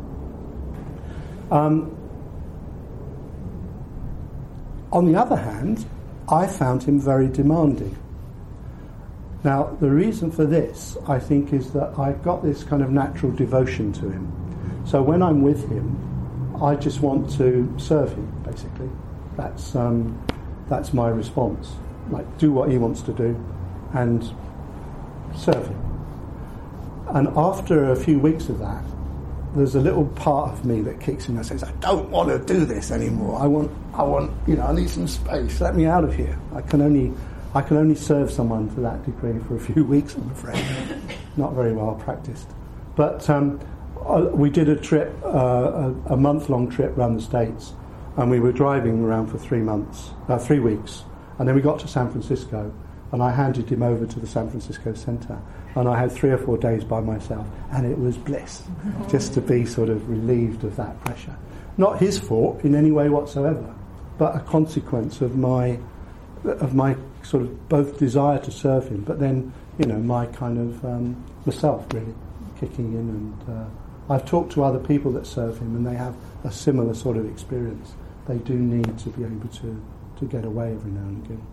Um, on the other hand, I found him very demanding. Now, the reason for this, I think, is that I've got this kind of natural devotion to him. So when I'm with him, I just want to serve him, basically. That's um, that's my response. Like, do what he wants to do and serve him. And after a few weeks of that, there's a little part of me that kicks in and says, I don't want to do this anymore. I want, I want, you know, I need some space. Let me out of here. I can only, I can only serve someone to that degree for a few weeks, I'm afraid. Not very well practiced. But um, we did a trip, uh, a, a month-long trip around the States, and we were driving around for three months, uh, three weeks, and then we got to San Francisco, and I handed him over to the San Francisco Center, and I had three or four days by myself, and it was bliss, just to be sort of relieved of that pressure. Not his fault in any way whatsoever, but a consequence of my of my sort of both desire to serve him, but then, you know, my kind of um, myself really kicking in. And uh, I've talked to other people that serve him, and they have a similar sort of experience. They do need to be able to, to get away every now and again.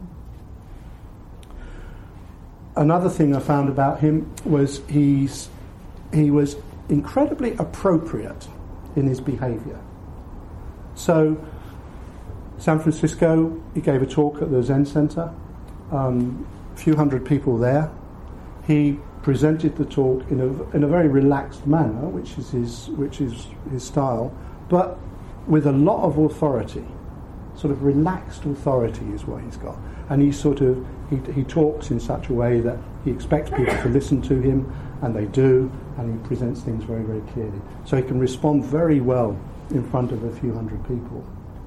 Another thing I found about him was he's he was incredibly appropriate in his behaviour. So, San Francisco, he gave a talk at the Zen Center, um, a few hundred people there. He presented the talk in a in a very relaxed manner, which is his which is his style, but with a lot of authority, sort of relaxed authority is what he's got, and he sort of he he talks in such a way that he expects people to listen to him, and they do, and he presents things very very clearly, so he can respond very well in front of a few hundred people.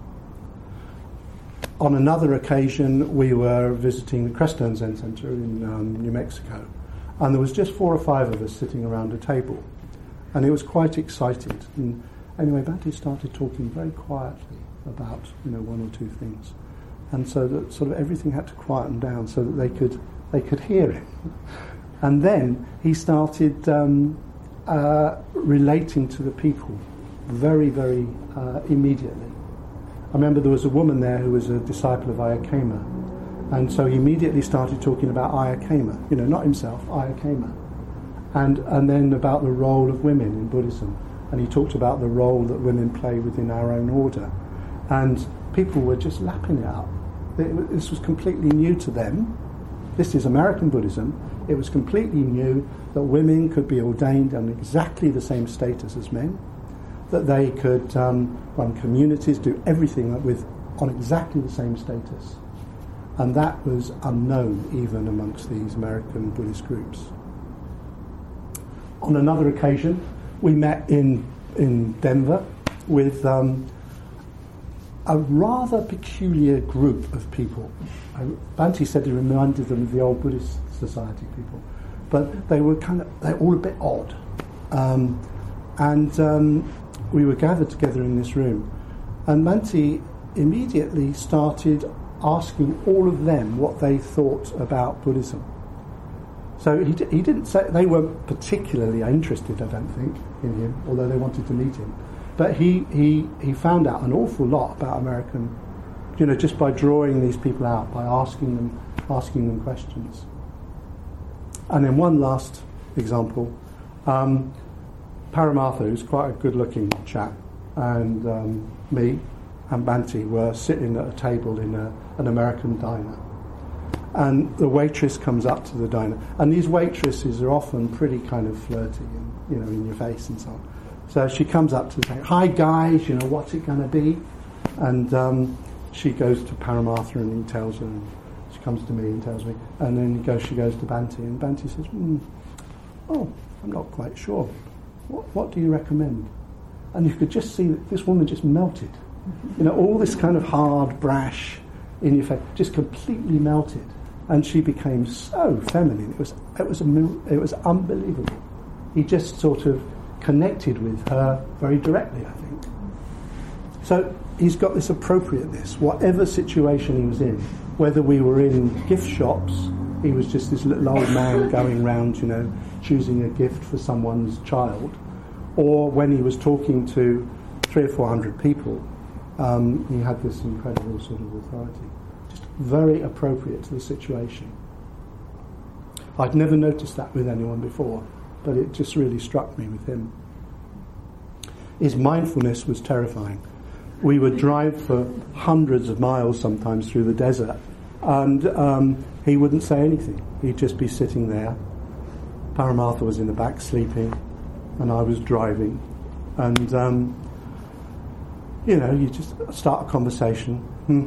On another occasion, we were visiting the Crestone Zen Center in um, New Mexico, and there was just four or five of us sitting around a table, and it was quite excited. And anyway, Bhante started talking very quietly about, you know, one or two things, and so that sort of everything had to quieten down so that they could they could hear him. And then he started um, uh, relating to the people very, very uh, immediately. I remember there was a woman there who was a disciple of Ayya Khema, and so he immediately started talking about Ayya Khema, you know, not himself, Ayya Khema, and and then about the role of women in Buddhism, and he talked about the role that women play within our own order, and people were just lapping it up. It, this was completely new to them. This is American Buddhism. It was completely new that women could be ordained on exactly the same status as men, that they could um, run communities, do everything with on exactly the same status. And that was unknown even amongst these American Buddhist groups. On another occasion, we met in in Denver with um, a rather peculiar group of people. Bhante said he reminded them of the old Buddhist society people, but they were kind of, they're all a bit odd. Um, and um, we were gathered together in this room, and Bhante immediately started asking all of them what they thought about Buddhism. So he, d- he didn't say, they weren't particularly interested, I don't think, in him, although they wanted to meet him. But he, he, he found out an awful lot about American, you know, just by drawing these people out, by asking them, asking them questions. And then one last example, um, Paramartha, who's quite a good-looking chap, and um, me, and Banti were sitting at a table in a, an American diner. And the waitress comes up to the diner. And these waitresses are often pretty kind of flirty and, you know, in your face and so on. So she comes up to say, "Hi guys, you know, what's it going to be?" And um, she goes to Paramartha and he tells her, and she comes to me and tells me. And then he goes, she goes to Banti, and Banti says, mm, "Oh, I'm not quite sure. What, what do you recommend?" And you could just see that this woman just melted. You know, all this kind of hard, brash in your face just completely melted. And she became so feminine. It was it was a, it was unbelievable. He just sort of connected with her very directly, I think. So he's got this appropriateness, whatever situation he was in. Whether we were in gift shops, he was just this little old man going round, you know, choosing a gift for someone's child, or when he was talking to three or four hundred people, um, he had this incredible sort of authority. Just very appropriate to the situation. I'd never noticed that with anyone before, but it just really struck me with him. His mindfulness was terrifying. We would drive for hundreds of miles sometimes through the desert, and um, he wouldn't say anything. He'd just be sitting there. Paramartha was in the back sleeping, and I was driving. And, um, you know, you just start a conversation. Hmm.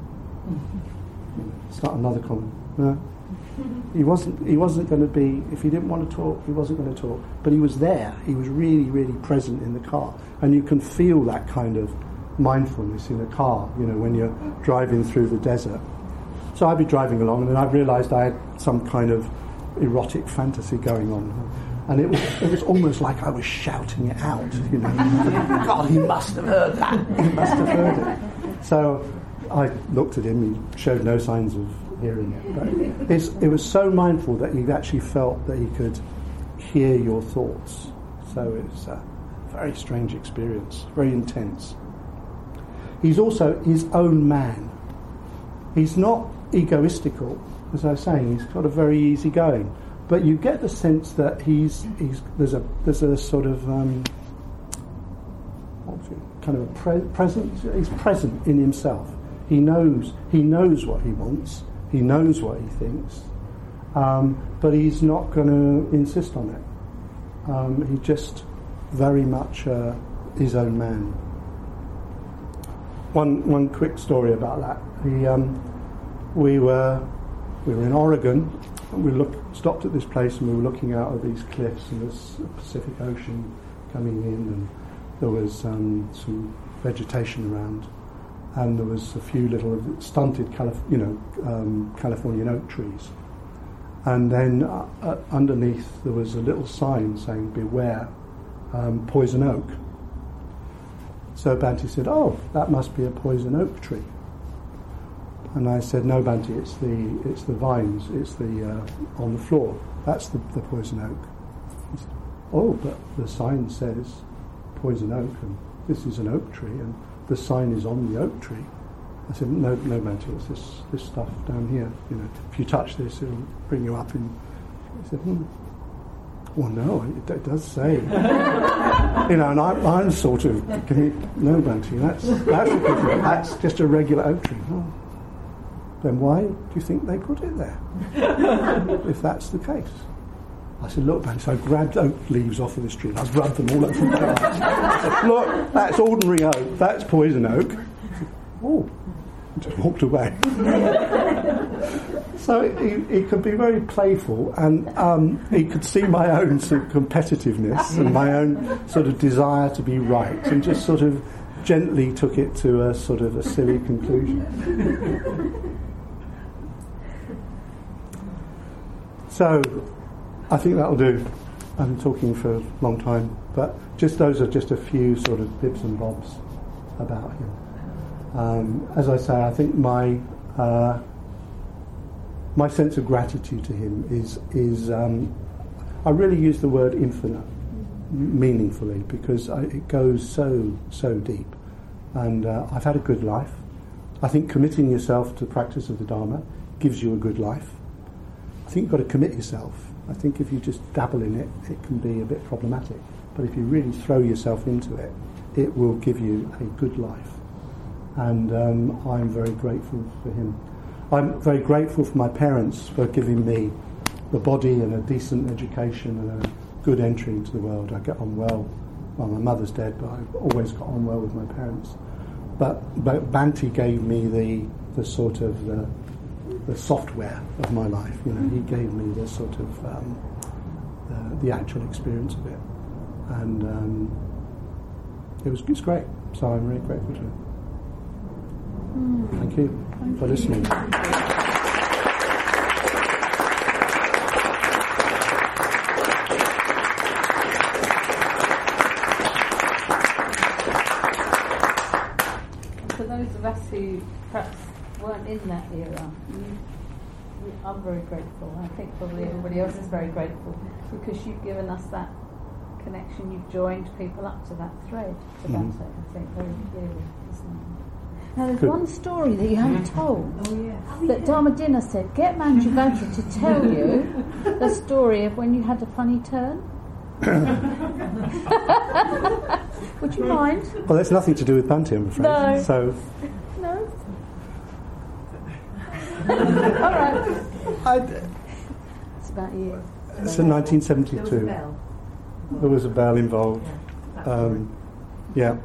Start another conversation. No. He wasn't. He wasn't going to be. If he didn't want to talk, he wasn't going to talk. But he was there. He was really, really present in the car, and you can feel that kind of mindfulness in a car. You know, when you're driving through the desert. So I'd be driving along, and then I realised I had some kind of erotic fantasy going on, and it was it was almost like I was shouting it out. You know, God, he must have heard that. He must have heard it. So I looked at him. He showed no signs of hearing it, but it's, it was so mindful that he actually felt that he could hear your thoughts. So it was a very strange experience, very intense. He's also his own man. He's not egoistical, as I was saying. He's got a very easy going, but you get the sense that he's he's there's a there's a sort of um, what's it, kind of a pre- present. He's present in himself. He knows he knows what he wants. He knows what he thinks, um, but he's not going to insist on it. Um, he just very much uh, his own man. One one quick story about that. He, um, we were we were in Oregon, and we looked, stopped at this place, and we were looking out of these cliffs, and there's the Pacific Ocean coming in, and there was um, some vegetation around. And there was a few little stunted, Calif- you know, um, Californian oak trees. And then uh, uh, underneath there was a little sign saying, "Beware, um, poison oak." So Banti said, "Oh, that must be a poison oak tree." And I said, "No, Banti, it's the it's the vines, it's the uh, on the floor. That's the, the poison oak." He said, "Oh, but the sign says poison oak, and this is an oak tree, and the sign is on the oak tree." I said, no, no, Banti, it's this, this stuff down here. You know, if you touch this, it'll bring you up. And he said, hmm. Well, no, it, it does say. You know, and I, I'm sort of, no, Banti, that's, that's, a, that's just a regular oak tree. Oh. Then why do you think they put it there, if that's the case? I said, "Look, Banti," so I grabbed oak leaves off of this tree and I rubbed them all over the car. I said, "Look, that's ordinary oak, that's poison oak." Said, "Oh," and just walked away. So he, he could be very playful, and um, he could see my own sort of competitiveness and my own sort of desire to be right, and just sort of gently took it to a sort of a silly conclusion. So I think that'll do. I've been talking for a long time, but just those are just a few sort of bits and bobs about him. Um, as I say, I think my uh, my sense of gratitude to him is is um, I really use the word infinite meaningfully, because I, it goes so so deep, and uh, I've had a good life. I think committing yourself to the practice of the Dharma gives you a good life. I think you've got to commit yourself. I think if you just dabble in it, it can be a bit problematic. But if you really throw yourself into it, it will give you a good life. and um, I'm very grateful for him. I'm very grateful for my parents for giving me the body and a decent education and a good entry into the world. I get on well. Well, my mother's dead, but I've always got on well with my parents. But but Bhante gave me the the sort of the, the software of my life. You know, he gave me the sort of um, the, the actual experience of it, and um, it was it's great. So I'm really grateful to him. Mm. Thank you Thank for you. listening. For those of us who perhaps weren't in that era, you, you, I'm very grateful. I think probably everybody else is very grateful because you've given us that connection. You've joined people up to that thread, to Mm. that, I think, very clearly. Isn't it? Now, there's Good. one story that you haven't told. Oh, yes. That Dharmadina said, get Manju Vajra to tell you the story of when you had a funny turn. Would you mind? Well, that's nothing to do with Bhante, I'm afraid. No. So, No? All right. I, It's about you. it's in nineteen There was a seventy-two. bell. There was a bell involved. Yeah, that's Um, yeah.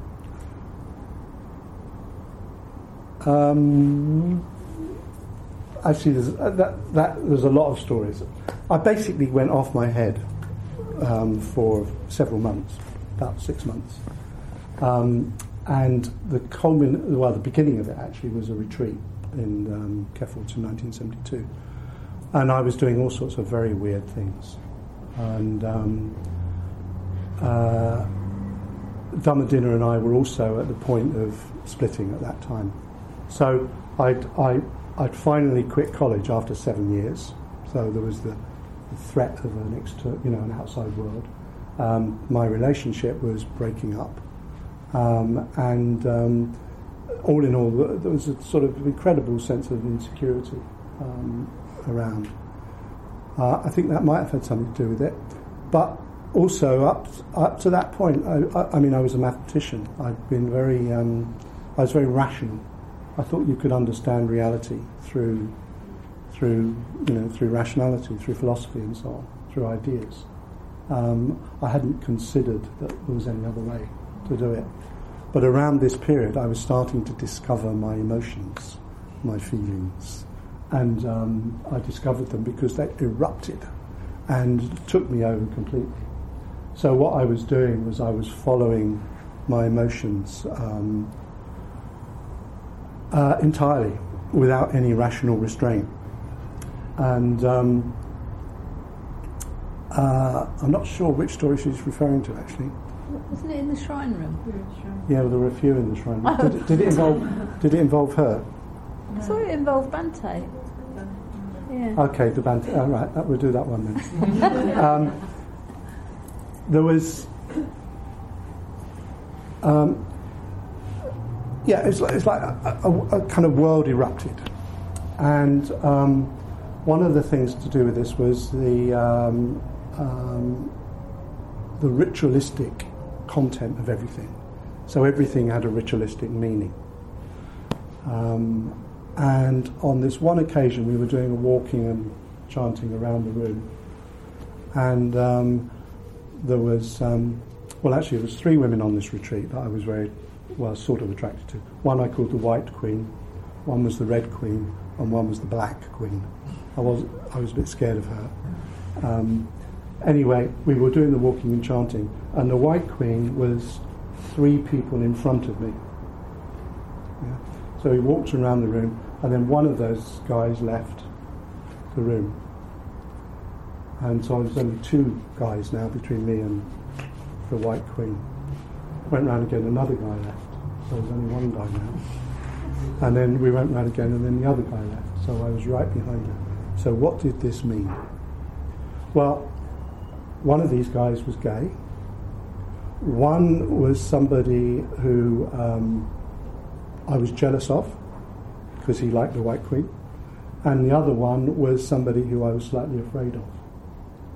Um, actually, there's, uh, that, that, there's a lot of stories. I basically went off my head um, for several months, about six months. Um, and the culmin- well, the beginning of it actually was a retreat in um, Kefort in nineteen seventy-two. And I was doing all sorts of very weird things. And um, uh, Dharmadina and I were also at the point of splitting at that time. So I'd, I, I'd finally quit college after seven years. So there was the, the threat of an exter- you know, an outside world. Um, my relationship was breaking up, um, and um, all in all, there was a sort of incredible sense of insecurity um, around. Uh, I think that might have had something to do with it, but also up up to that point, I, I, I mean, I was a mathematician. I'd been very, um, I was very rational. I thought you could understand reality through, through you know, through rationality, through philosophy, and so on, through ideas. Um, I hadn't considered that there was any other way to do it. But around this period, I was starting to discover my emotions, my feelings, and um, I discovered them because they erupted and took me over completely. So what I was doing was I was following my emotions um, uh, entirely, without any rational restraint. And um, uh, I'm not sure which story she's referring to, actually. Wasn't it in the shrine room? Yeah, well, there were a few in the shrine. Did, it- did it involve? Did it involve her? I thought it involved Bhante. Yeah. Okay, the band. All right, that, we'll do that one then. um, there was. Um, yeah, it's like, it's like a, a, a kind of world erupted, and um, one of the things to do with this was the um, um, the ritualistic content of everything. So everything had a ritualistic meaning. Um, and on this one occasion, we were doing a walking and chanting around the room, and um, there was, um, well, actually, there was three women on this retreat that I was very, well, sort of attracted to. One I called the White Queen, one was the Red Queen, and one was the Black Queen. I was, I was a bit scared of her. Um, anyway, we were doing the walking and chanting, and the White Queen was three people in front of me. Yeah. So we walked around the room, and then one of those guys left the room. And so there's only two guys now between me and the White Queen. Went round again, another guy left. So there's only one guy now. And then we went round again, and then the other guy left. So I was right behind her. So what did this mean? Well, one of these guys was gay. One was somebody who um, I was jealous of because he liked the White Queen, and the other one was somebody who I was slightly afraid of.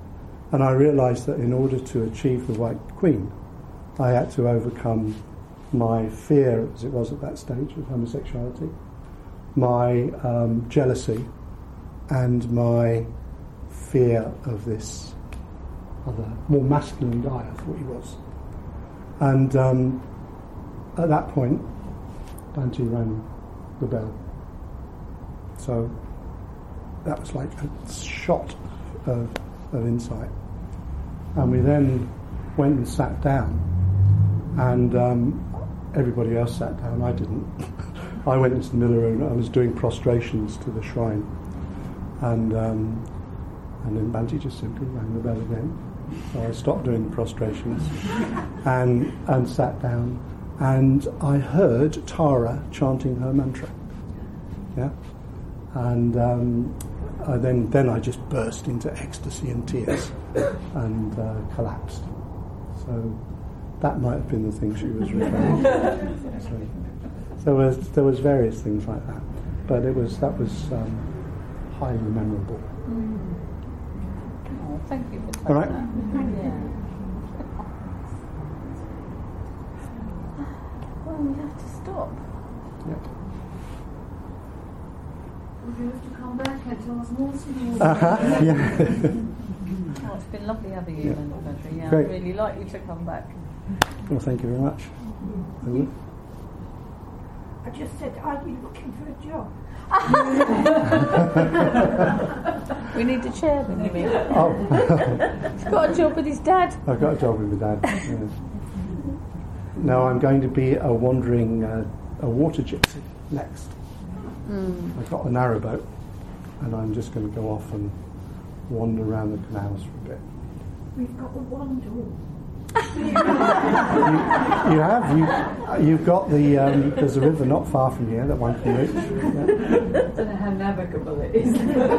And I realised that in order to achieve the White Queen, I had to overcome my fear, as it was at that stage, of homosexuality, my um, jealousy, and my fear of this other, more masculine guy I thought he was. And um, at that point, Bhante rang the bell. So that was like a shot of, of insight. And we then went and sat down, and um, everybody else sat down. I didn't. I went into the middle room. I was doing prostrations to the shrine, and um, and then Bhante just simply rang the bell again. So I stopped doing the prostrations and and sat down, and I heard Tara chanting her mantra. Yeah, and um, I then then I just burst into ecstasy and tears and uh, collapsed. So that might have been the thing she was referring to. So, so there was there was various things like that, but it was that was um, highly memorable. Mm. Oh, thank you for telling All right. that. Yeah. Well, we have to stop. Yep. Would you have to come back and tell us more? Some Uh-huh, yeah. Oh, it's been lovely having you, Yeah. Manjubhadra. Yeah, Great. I'd really like you to come back. Well, thank you very much. I would. I just said, are you looking for a job? We need a chairman, you mean? Oh, He's got a job with his dad. I've got a job with my dad. Yes. No, I'm going to be a wandering, uh, a water gypsy next. Mm. I've got a narrowboat, and I'm just going to go off and wander around the canals for a bit. We've got the one door. You, you have. You, you've got the. Um, there's a river not far from here that one can reach. Yeah. I don't know how navigable it is.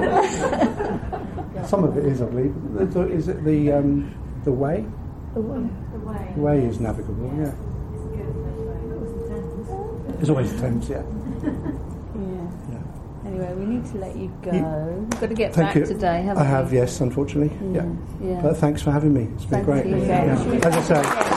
Some of it is, I believe. Is it the um, the way? The way. The way. The way is navigable. Yeah. It's always the Thames. Yeah. Yeah. Yeah. Anyway, we need to let you go. You- We've got to get Thank back you. today, haven't I we? have, yes, unfortunately. Mm, Yeah. yeah. But thanks for having me. It's been Thank great. you. Yeah. As I say.